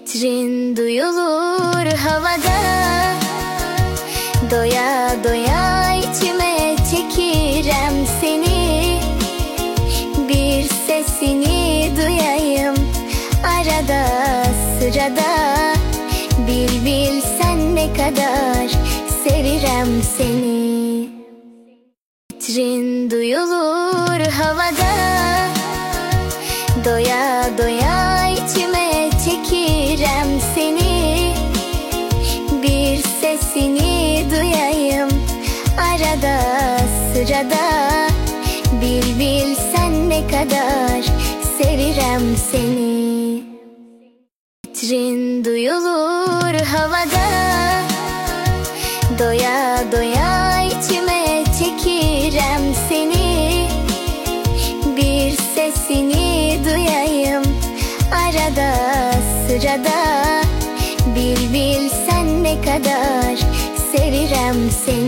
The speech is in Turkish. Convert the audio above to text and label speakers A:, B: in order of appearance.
A: Titrin duyulur havada, doya doya içime çekirem seni. Bir sesini duyayım arada sırada, bil bilsen ne kadar sevirem seni. Titrin duyulur havada, doya doya içime çekirem seni. Bir sesini duyayım arada sırada, bil bilsen ne kadar sevirem seni. Titrin duyulur havada, doya doya içime çekirem seni. Bir sesini duyayım arada sırada, bil bilsen ne kadar sevirem seni.